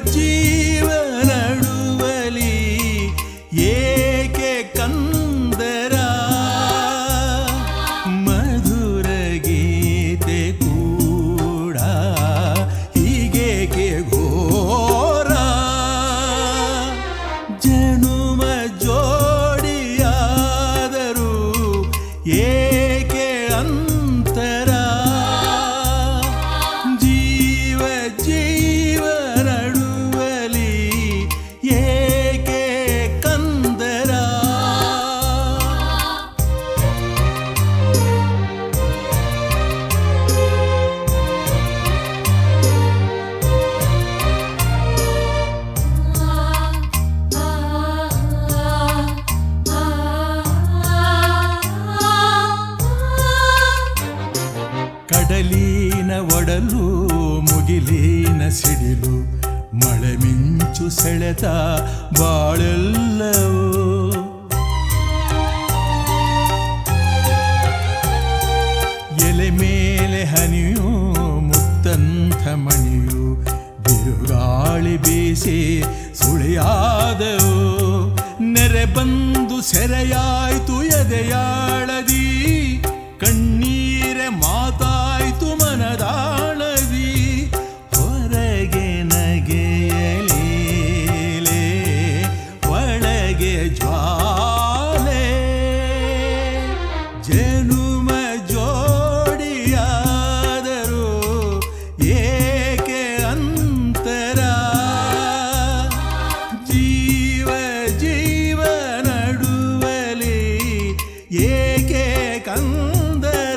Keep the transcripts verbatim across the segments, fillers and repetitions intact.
ಜೀವ ನಡುವಲಿ ಏಕೆ ಕಂದರ ಮಧುರ ಗೀತೆ ಕೂಡ ಹೀಗೇಕೆ ಘೋರ ಜನುಮ ಜೋಡಿಯಾದರೂ ಏಕೆ ಅಂತರ ಜೀವ ಜೀವ ನಡುವಲಿ ಏಕೆ ಕಂದರ ಕಡಲಿನ ಒಡಲು ಮುಗಿಲಿನ ಸಿಡಿಲು ಮಳೆ ಮಿಂಚು ಸೆಳೆತ ಬಾಳೆಲ್ಲವೂ ಎಲೆ ಮೇಲೆ ಹನಿಯು ಮುತ್ತಂಥ ಮಣಿಯು ಬಿರುಗಾಳಿ ಬೀಸಿ ಸುಳಿಯಾದವು ನೆರೆ ಬಂದು ಸೆರೆಯಾಯ್ತು ಎದೆಯಾಳದಿ ಕಣ್ಣೀರೆ ಮಾತಾಯ್ತು ಮನದಾಳದಿ ಹೊರಗೆ ನಗೆಯಲೀಲೆ ಒಳಗೆ ಜ್ವಾಲೆ ಜನುಮ ಜೋಡಿಯಾದರೂ ಏಕೆ ಅಂತರ ಜೀವ ಜೀವ ನಡುವಲಿ ಏಕೆ ಕಂದರ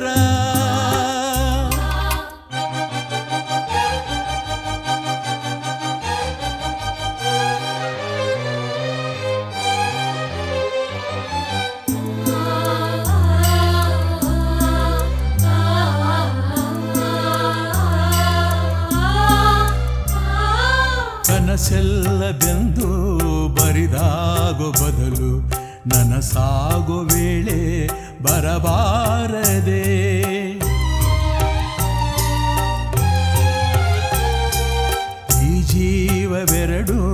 ಕನಸೆಲ್ಲ ಬೆಂದು ಬರಿದಾಗೋ ಬದಲು ನನಸಾಗೋ ವೇಳೆ ಬರಬಾರದೆ ಈ ಜೀವವೆರಡು